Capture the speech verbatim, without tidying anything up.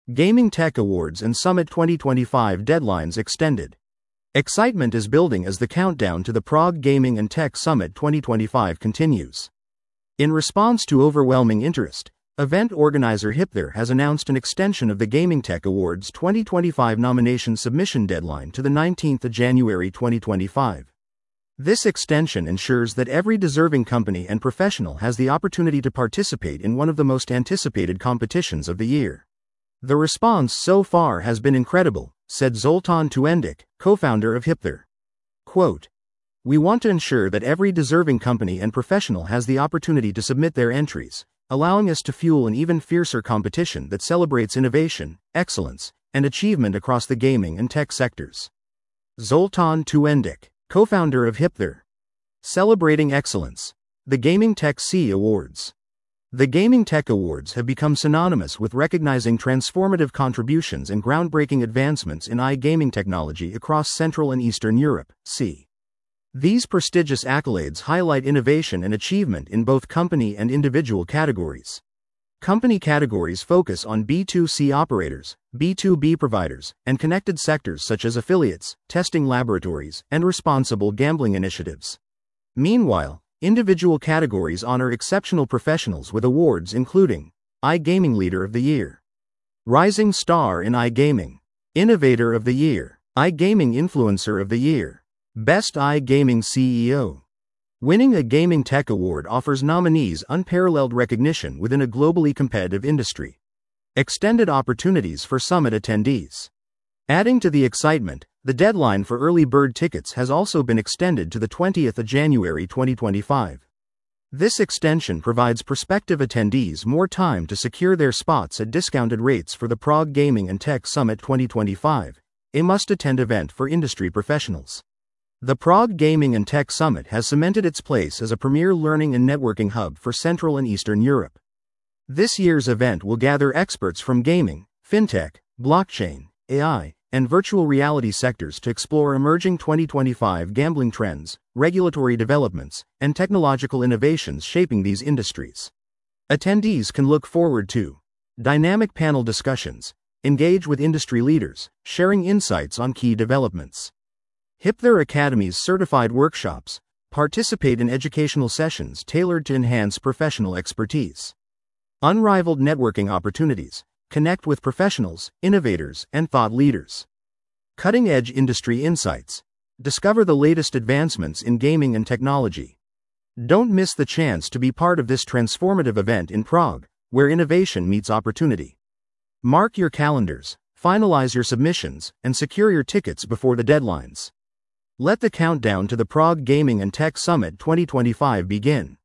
Gaming Tech Awards and Summit twenty twenty-five deadlines extended. Excitement is building as the countdown to the Prague Gaming and Tech Summit twenty twenty-five continues. In response to overwhelming interest, event organizer Hipther has announced an extension of the Gaming Tech Awards twenty twenty-five nomination submission deadline to the nineteenth of January twenty twenty-five. This extension ensures that every deserving company and professional has the opportunity to participate in one of the most anticipated competitions of the year. The response so far has been incredible, said Zoltan Tuendic, co-founder of Hipther. Quote, "We want to ensure that every deserving company and professional has the opportunity to submit their entries, allowing us to fuel an even fiercer competition that celebrates innovation, excellence, and achievement across the gaming and tech sectors." Zoltan Tuendic, co-founder of Hipther. Celebrating excellence. The Gaming Tech C Awards. The Gaming Tech Awards have become synonymous with recognizing transformative contributions and groundbreaking advancements in iGaming technology across Central and Eastern Europe, C. These prestigious accolades highlight innovation and achievement in both company and individual categories. Company categories focus on B two C operators, B two B providers, and connected sectors such as affiliates, testing laboratories, and responsible gambling initiatives. Meanwhile, individual categories honor exceptional professionals with awards including iGaming Leader of the Year, Rising Star in iGaming, Innovator of the Year, iGaming Influencer of the Year, Best iGaming C E O. Winning a Gaming Tech Award offers nominees unparalleled recognition within a globally competitive industry. Extended opportunities for summit attendees. Adding to the excitement, the deadline for early bird tickets has also been extended to the twentieth of January twenty twenty-five. This extension provides prospective attendees more time to secure their spots at discounted rates for the Prague Gaming and Tech Summit twenty twenty-five, a must-attend event for industry professionals. The Prague Gaming and Tech Summit has cemented its place as a premier learning and networking hub for Central and Eastern Europe. This year's event will gather experts from gaming, fintech, blockchain, A I, and virtual reality sectors to explore emerging twenty twenty-five gambling trends, regulatory developments, and technological innovations shaping these industries. Attendees can look forward to dynamic panel discussions, engage with industry leaders, sharing insights on key developments. Hipther Academy's certified workshops, participate in educational sessions tailored to enhance professional expertise. Unrivaled networking opportunities, connect with professionals, innovators, and thought leaders. Cutting-edge industry insights, discover the latest advancements in gaming and technology. Don't miss the chance to be part of this transformative event in Prague, where innovation meets opportunity. Mark your calendars, finalize your submissions, and secure your tickets before the deadlines. Let the countdown to the Prague Gaming and Tech Summit twenty twenty-five begin.